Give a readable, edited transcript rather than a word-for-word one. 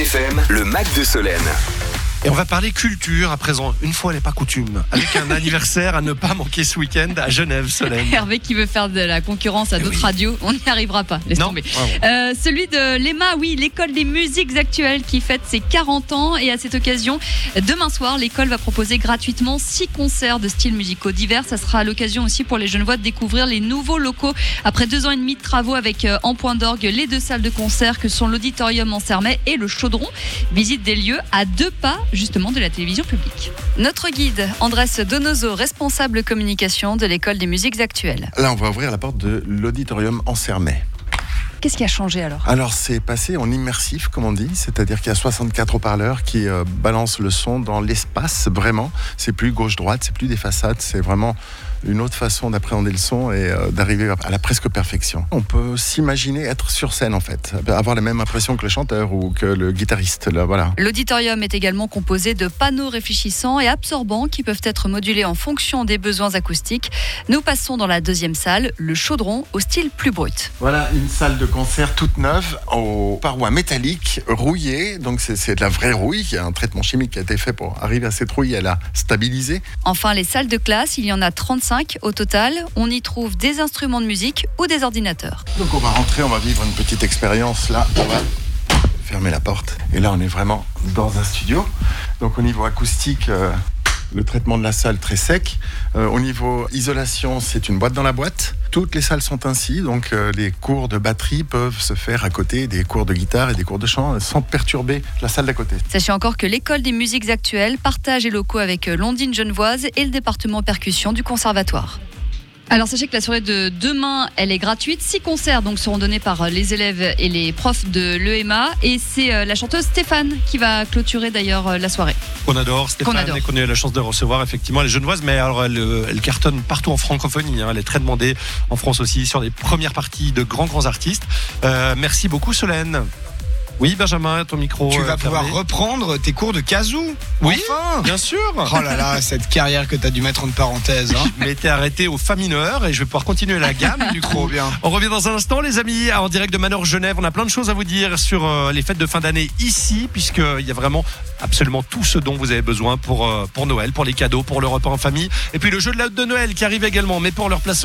FM, le Mac de Solène. Et on va parler culture à présent, une fois n'est pas coutume, avec un anniversaire à ne pas manquer ce week-end à Genève, Solène. Hervé qui veut faire de la concurrence à d'autres radios, on n'y arrivera pas, laisse tomber. Celui de l'EMA, oui, l'école des musiques actuelles qui fête ses 40 ans. Et à cette occasion, demain soir, l'école va proposer gratuitement 6 concerts de styles musicaux divers. Ça sera l'occasion aussi pour les Genevois de découvrir les nouveaux locaux. Après 2 ans et demi de travaux avec en point d'orgue les 2 salles de concert que sont l'Auditorium en Sermet et le Chaudron. Visite des lieux à 2 pas justement de la télévision publique. Notre guide, Andrés Donoso, responsable communication de l'école des musiques actuelles. Là, on va ouvrir la porte de l'Auditorium en Sermet. Qu'est-ce qui a changé alors ? Alors, c'est passé en immersif, comme on dit, c'est-à-dire qu'il y a 64 haut-parleurs qui balancent le son dans l'espace, vraiment. C'est plus gauche-droite, c'est plus des façades, c'est vraiment une autre façon d'appréhender le son et d'arriver à la presque perfection. On peut s'imaginer être sur scène, en fait, avoir la même impression que le chanteur ou que le guitariste. Là, voilà. L'auditorium est également composé de panneaux réfléchissants et absorbants qui peuvent être modulés en fonction des besoins acoustiques. Nous passons dans la deuxième salle, le Chaudron, au style plus brut. Voilà, une salle de concert toute neuve, aux parois métalliques, rouillées. Donc c'est de la vraie rouille, il y a un traitement chimique qui a été fait pour arriver à cette rouille, à la stabiliser. Enfin, les salles de classe, il y en a 35 au total. On y trouve des instruments de musique ou des ordinateurs. Donc on va rentrer, on va vivre une petite expérience. Là, on va fermer la porte. Et là, on est vraiment dans un studio. Donc au niveau acoustique, le traitement de la salle très sec. Au niveau isolation, c'est une boîte dans la boîte. Toutes les salles sont ainsi, donc les cours de batterie peuvent se faire à côté des cours de guitare et des cours de chant sans perturber la salle d'à côté. Sachez encore que l'école des musiques actuelles partage les locaux avec l'Ondine Genevoise et le département percussion du conservatoire. Alors sachez que la soirée de demain, elle est gratuite. 6 concerts donc seront donnés par les élèves et les profs de l'EMA. Et c'est la chanteuse Stéphane qui va clôturer d'ailleurs la soirée. On adore Stéphane adore. Et qu'on a eu la chance de recevoir effectivement les Genevoises. Mais alors elle cartonne partout en francophonie. Elle est très demandée en France aussi sur les premières parties de grands artistes. Merci beaucoup Solène. Oui, Benjamin, ton micro. Tu vas fermé. pouvoir reprendre tes cours de kazoo. Oui, enfin. bien sûr. Oh là là, cette carrière que tu as dû mettre entre parenthèses. Hein. Je m'étais arrêté au fa mineur et je vais pouvoir continuer la gamme. Du coup, Trop bien. On revient dans un instant, les amis, en direct de Manor Genève. On a plein de choses à vous dire sur les fêtes de fin d'année ici, puisqu'il y a vraiment absolument tout ce dont vous avez besoin pour Noël, pour les cadeaux, pour le repas en famille. Et puis le jeu de Noël qui arrive également, mais pour leur place